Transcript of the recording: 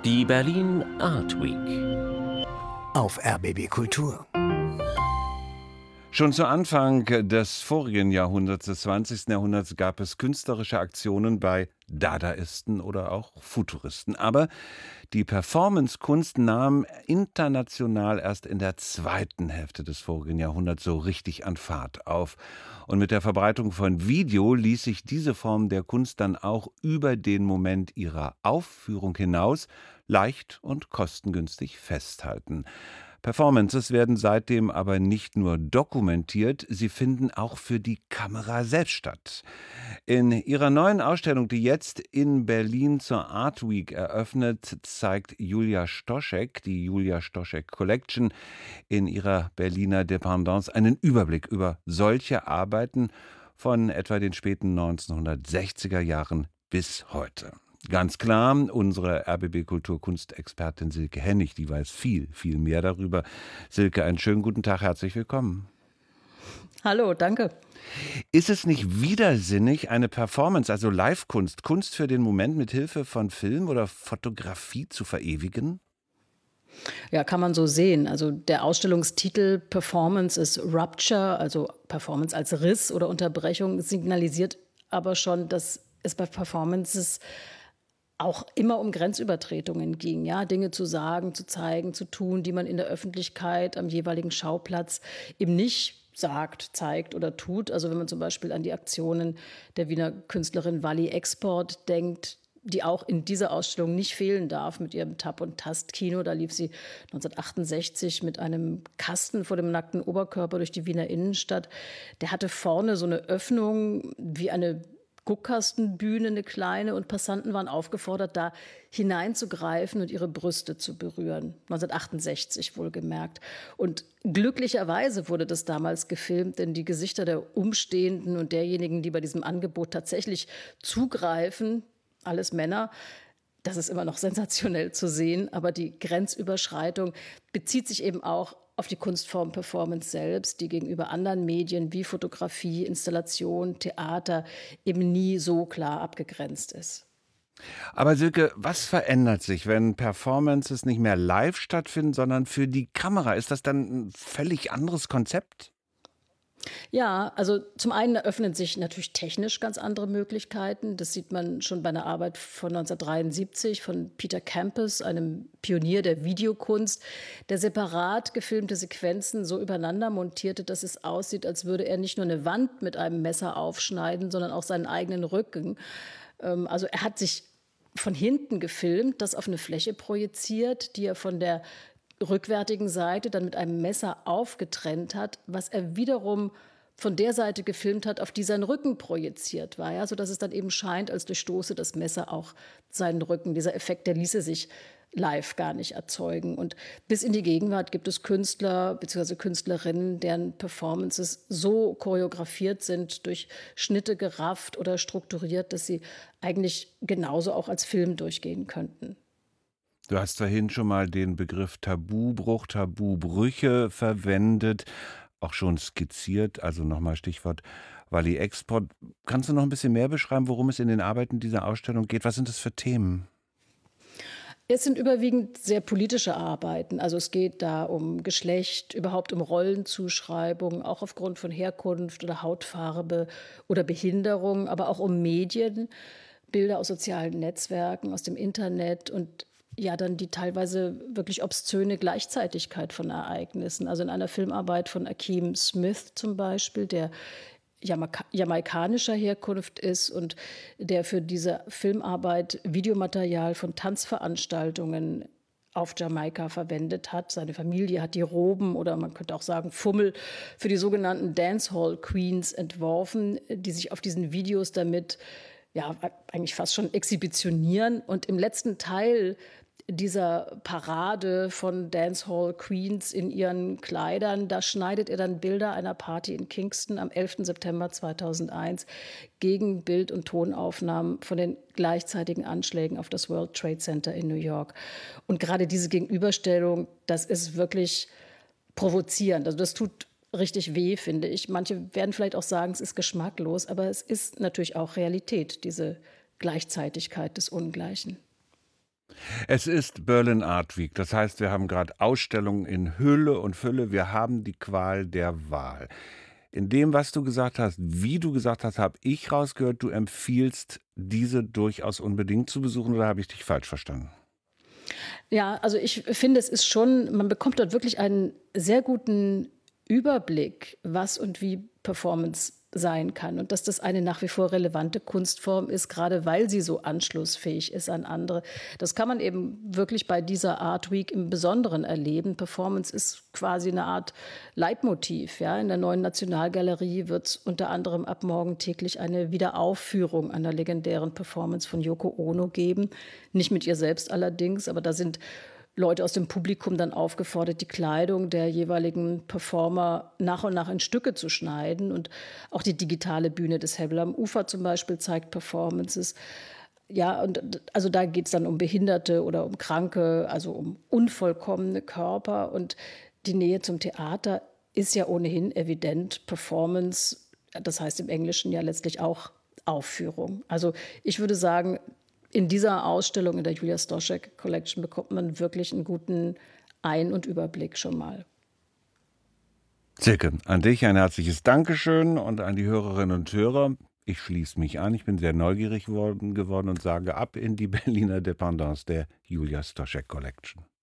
Die Berlin Art Week auf RBB Kultur. Schon zu Anfang des vorigen Jahrhunderts, des 20. Jahrhunderts, gab es künstlerische Aktionen bei Dadaisten oder auch Futuristen. Aber die Performance-Kunst nahm international erst in der zweiten Hälfte des vorigen Jahrhunderts so richtig an Fahrt auf. Und mit der Verbreitung von Video ließ sich diese Form der Kunst dann auch über den Moment ihrer Aufführung hinaus leicht und kostengünstig festhalten. Performances werden seitdem aber nicht nur dokumentiert, sie finden auch für die Kamera selbst statt. In ihrer neuen Ausstellung, die jetzt in Berlin zur Art Week eröffnet, zeigt Julia Stoschek, die Julia Stoschek Collection, in ihrer Berliner Dependance einen Überblick über solche Arbeiten von etwa den späten 1960er Jahren bis heute. Ganz klar, unsere RBB-Kulturkunstexpertin Silke Hennig, die weiß viel, viel mehr darüber. Silke, einen schönen guten Tag, herzlich willkommen. Hallo, danke. Ist es nicht widersinnig, eine Performance, also Live-Kunst, Kunst für den Moment mit Hilfe von Film oder Fotografie zu verewigen? Ja, kann man so sehen. Also der Ausstellungstitel Performance ist Rupture, also Performance als Riss oder Unterbrechung, signalisiert aber schon, dass es bei Performances auch immer um Grenzübertretungen ging, ja, Dinge zu sagen, zu zeigen, zu tun, die man in der Öffentlichkeit am jeweiligen Schauplatz eben nicht sagt, zeigt oder tut. Also wenn man zum Beispiel an die Aktionen der Wiener Künstlerin Wally Export denkt, die auch in dieser Ausstellung nicht fehlen darf mit ihrem Tap- und Tast-Kino. Da lief sie 1968 mit einem Kasten vor dem nackten Oberkörper durch die Wiener Innenstadt. Der hatte vorne so eine Öffnung wie eine Guckkastenbühne, eine kleine, und Passanten waren aufgefordert, da hineinzugreifen und ihre Brüste zu berühren. 1968 wohlgemerkt. Und glücklicherweise wurde das damals gefilmt, denn die Gesichter der Umstehenden und derjenigen, die bei diesem Angebot tatsächlich zugreifen, alles Männer, das ist immer noch sensationell zu sehen, aber die Grenzüberschreitung bezieht sich eben auch auf die Kunstform Performance selbst, die gegenüber anderen Medien wie Fotografie, Installation, Theater eben nie so klar abgegrenzt ist. Aber Silke, was verändert sich, wenn Performances nicht mehr live stattfinden, sondern für die Kamera? Ist das dann ein völlig anderes Konzept? Ja, also zum einen eröffnen sich natürlich technisch ganz andere Möglichkeiten. Das sieht man schon bei einer Arbeit von 1973 von Peter Campus, einem Pionier der Videokunst, der separat gefilmte Sequenzen so übereinander montierte, dass es aussieht, als würde er nicht nur eine Wand mit einem Messer aufschneiden, sondern auch seinen eigenen Rücken. Also er hat sich von hinten gefilmt, das auf eine Fläche projiziert, die er von der rückwärtigen Seite dann mit einem Messer aufgetrennt hat, was er wiederum von der Seite gefilmt hat, auf die sein Rücken projiziert war, ja, sodass es dann eben scheint, als durchstoße das Messer auch seinen Rücken. Dieser Effekt, der ließe sich live gar nicht erzeugen. Und bis in die Gegenwart gibt es Künstler bzw. Künstlerinnen, deren Performances so choreografiert sind, durch Schnitte gerafft oder strukturiert, dass sie eigentlich genauso auch als Film durchgehen könnten. Du hast vorhin schon mal den Begriff Tabubruch, Tabubrüche verwendet, auch schon skizziert, also nochmal Stichwort Wally Export. Kannst du noch ein bisschen mehr beschreiben, worum es in den Arbeiten dieser Ausstellung geht? Was sind das für Themen? Es sind überwiegend sehr politische Arbeiten. Also es geht da um Geschlecht, überhaupt um Rollenzuschreibung, auch aufgrund von Herkunft oder Hautfarbe oder Behinderung, aber auch um Medien, Bilder aus sozialen Netzwerken, aus dem Internet und ja, dann die teilweise wirklich obszöne Gleichzeitigkeit von Ereignissen. Also in einer Filmarbeit von Akeem Smith zum Beispiel, der jamaikanischer Herkunft ist und der für diese Filmarbeit Videomaterial von Tanzveranstaltungen auf Jamaika verwendet hat. Seine Familie hat die Roben oder man könnte auch sagen Fummel für die sogenannten Dancehall Queens entworfen, die sich auf diesen Videos damit ja eigentlich fast schon exhibitionieren. Und im letzten Teil dieser Parade von Dancehall Queens in ihren Kleidern, da schneidet er dann Bilder einer Party in Kingston am 11. September 2001 gegen Bild- und Tonaufnahmen von den gleichzeitigen Anschlägen auf das World Trade Center in New York. Und gerade diese Gegenüberstellung, das ist wirklich provozierend. Also das tut richtig weh, finde ich. Manche werden vielleicht auch sagen, es ist geschmacklos, aber es ist natürlich auch Realität, diese Gleichzeitigkeit des Ungleichen. Es ist Berlin Art Week. Das heißt, wir haben gerade Ausstellungen in Hülle und Fülle. Wir haben die Qual der Wahl. In dem, was du gesagt hast, wie du gesagt hast, habe ich rausgehört, du empfiehlst, diese durchaus unbedingt zu besuchen, oder habe ich dich falsch verstanden? Ja, also ich finde, es ist schon, man bekommt dort wirklich einen sehr guten Überblick, was und wie Performance sein kann und dass das eine nach wie vor relevante Kunstform ist, gerade weil sie so anschlussfähig ist an andere. Das kann man eben wirklich bei dieser Art Week im Besonderen erleben. Performance ist quasi eine Art Leitmotiv. Ja? In der Neuen Nationalgalerie wird es unter anderem ab morgen täglich eine Wiederaufführung einer legendären Performance von Yoko Ono geben. Nicht mit ihr selbst allerdings, aber da sind Leute aus dem Publikum dann aufgefordert, die Kleidung der jeweiligen Performer nach und nach in Stücke zu schneiden. Und auch die digitale Bühne des Hebel am Ufer zum Beispiel zeigt Performances. Ja, und also da geht es dann um Behinderte oder um Kranke, also um unvollkommene Körper. Und die Nähe zum Theater ist ja ohnehin evident. Performance, das heißt im Englischen ja letztlich auch Aufführung. Also ich würde sagen, in dieser Ausstellung, in der Julia Stoschek Collection, bekommt man wirklich einen guten Ein- und Überblick schon mal. Silke, an dich ein herzliches Dankeschön und an die Hörerinnen und Hörer. Ich schließe mich an. Ich bin sehr neugierig geworden und sage ab in die Berliner Dependance der Julia Stoschek Collection.